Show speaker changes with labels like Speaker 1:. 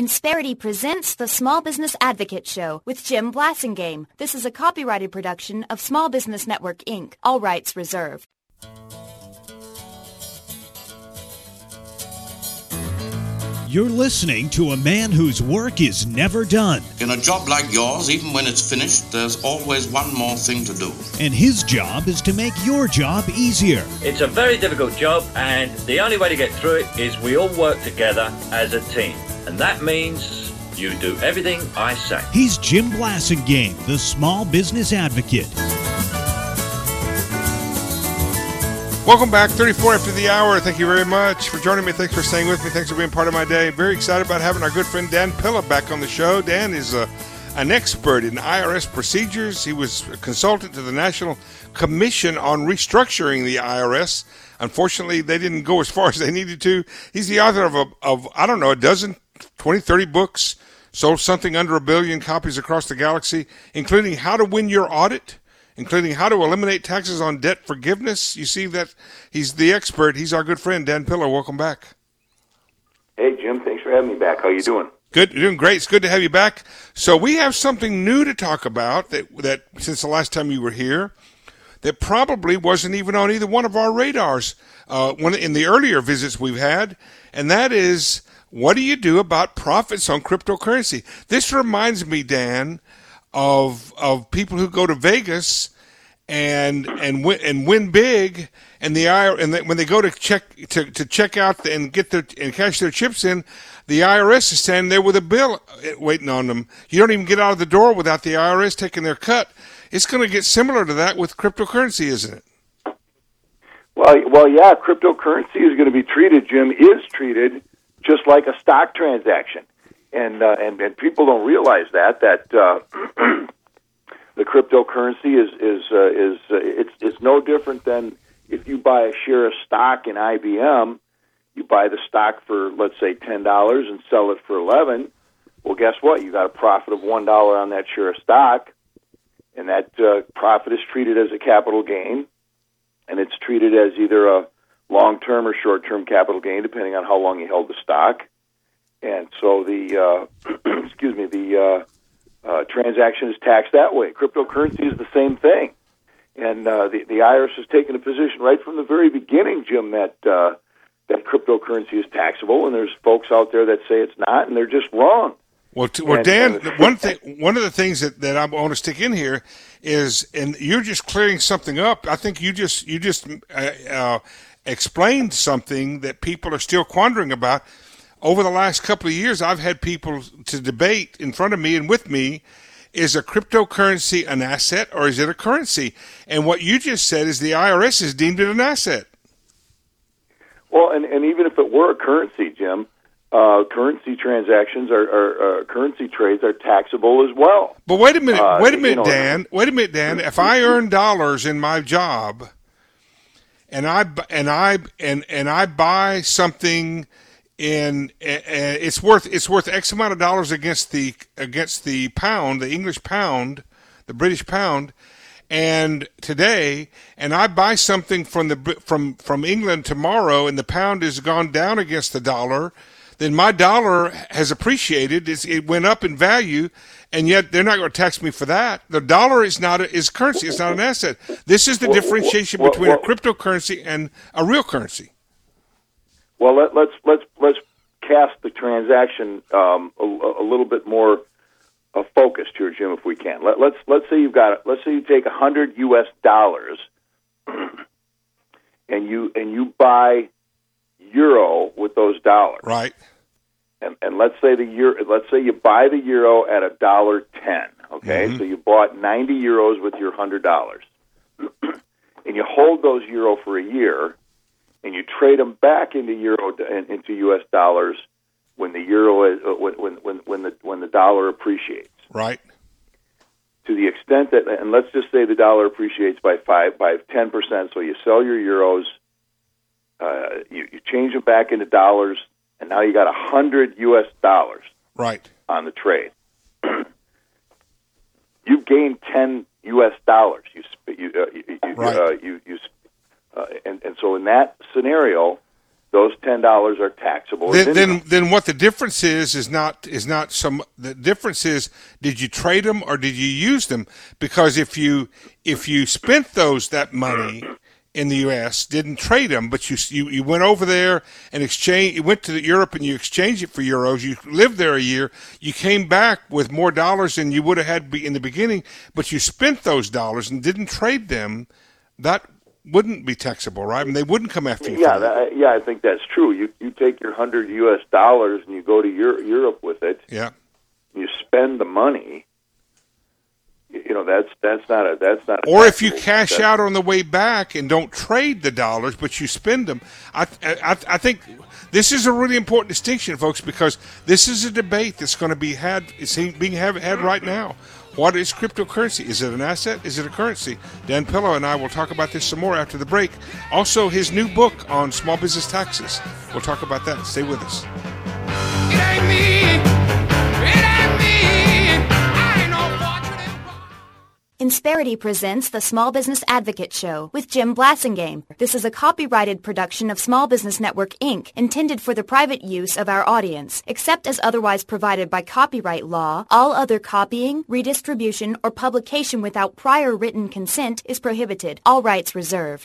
Speaker 1: Insperity presents the Small Business Advocate Show with Jim Blasingame. This is a copyrighted production of Small Business Network, Inc., all rights reserved.
Speaker 2: You're listening to a man whose work is never done.
Speaker 3: In a job like yours, even when it's finished, there's always one more thing to do.
Speaker 2: And his job is to make your job easier.
Speaker 4: It's a very difficult job, and the only way to get through it is we all work together as a team. And that means you do everything I say.
Speaker 2: He's Jim Blasingame, the Small Business Advocate.
Speaker 5: Welcome back, 34 after the hour. Thank you very much for joining me. Thanks for staying with me. Thanks for being part of my day. Very excited about having our good friend Dan Pilla back on the show. Dan is an expert in IRS procedures. He was a consultant to the National Commission on Restructuring the IRS. Unfortunately, they didn't go as far as they needed to. He's the author of I don't know, a dozen, 20, 30 books, sold something under 1 billion copies across the galaxy, including How to Win Your Audit, including How to Eliminate Taxes on Debt Forgiveness. You see that he's the expert. He's our good friend, Dan Pilla. Welcome back.
Speaker 6: Hey, Jim. Thanks for having me back. How you doing?
Speaker 5: Good. You're doing great. It's good to have you back. So we have something new to talk about that since the last time you were here that probably wasn't even on either one of our radars in the earlier visits we've had, and that is, what do you do about profits on cryptocurrency? This reminds me, Dan, of people who go to Vegas and win big, and when they go to check out and cash their chips in, the IRS is standing there with a bill waiting on them. You don't even get out of the door without the IRS taking their cut. It's going to get similar to that with cryptocurrency, isn't it?
Speaker 6: Well, yeah. Cryptocurrency is going to be treated, Jim, is treated just like a stock transaction. And people don't realize that the cryptocurrency is no different than if you buy a share of stock in IBM. You buy the stock for, let's say, $10 and sell it for $11. Well, guess what? You got a profit of $1 on that share of stock, and that profit is treated as a capital gain, and it's treated as either a long-term or short-term capital gain, depending on how long you held the stock. And so the transaction is taxed that way. Cryptocurrency is the same thing, and the IRS has taken a position right from the very beginning, Jim, that cryptocurrency is taxable, and there's folks out there that say it's not, and they're just wrong.
Speaker 5: Well, Dan, one of the things that I want to stick in here is, and you're just clearing something up. I think you just explained something that people are still quandering about. Over the last couple of years, I've had people to debate in front of me and with me, is a cryptocurrency an asset or is it a currency? And what you just said is the IRS has deemed it an asset.
Speaker 6: Well, and even if it were a currency, Jim, currency transactions currency trades are taxable as well.
Speaker 5: But wait a minute, Dan. Wait a minute, Dan. If I earn dollars in my job, and I buy something, and it's worth X amount of dollars against the pound, the English pound, the British pound, and today, and I buy something from England tomorrow, and the pound has gone down against the dollar, then my dollar has appreciated. It went up in value, and yet they're not going to tax me for that. The dollar is currency. It's not an asset. This is the differentiation between a cryptocurrency and a real currency.
Speaker 6: Well, let's cast the transaction a little bit more focused here, Jim, if we can. Let's say you take $100 and you buy euro with those dollars,
Speaker 5: right?
Speaker 6: And let's say you buy the euro at $1.10. Okay,
Speaker 5: Mm-hmm.
Speaker 6: So you bought 90 euros with your $100, and you hold those euro for a year, and you trade them back into U.S. dollars when the euro is, when the dollar appreciates.
Speaker 5: Right.
Speaker 6: To the extent that, and let's just say the dollar appreciates by 10%. So you sell your euros, you change them back into dollars, and now you got $100
Speaker 5: right
Speaker 6: on the trade. You gained $10. And so in that scenario, those $10 are taxed taxable.
Speaker 5: Then what the difference is not some. The difference is, did you trade them or did you use them? Because if you spent that money in the U.S., didn't trade them, but you went over there and you went to Europe and you exchanged it for euros. You lived there a year. You came back with more dollars than you would have had in the beginning, but you spent those dollars and didn't trade them. That wouldn't be taxable, right? I mean, they wouldn't come after you.
Speaker 6: Yeah, I think that's true. You take your $100 US and you go to Europe with it.
Speaker 5: Yeah.
Speaker 6: You spend the money. That's not a.
Speaker 5: Or if you cash out on the way back and don't trade the dollars, but you spend them, I think this is a really important distinction, folks, because this is a debate that's going to be had. It's being had right now. What is cryptocurrency? Is it an asset? Is it a currency? Dan Pillow and I will talk about this some more after the break. Also, his new book on small business taxes. We'll talk about that. Stay with us.
Speaker 7: It ain't me. It ain't me. I ain't no fortune.
Speaker 1: Insperity presents the Small Business Advocate Show with Jim Blasingame. This is a copyrighted production of Small Business Network, Inc., intended for the private use of our audience. Except as otherwise provided by copyright law, all other copying, redistribution, or publication without prior written consent is prohibited. All rights reserved.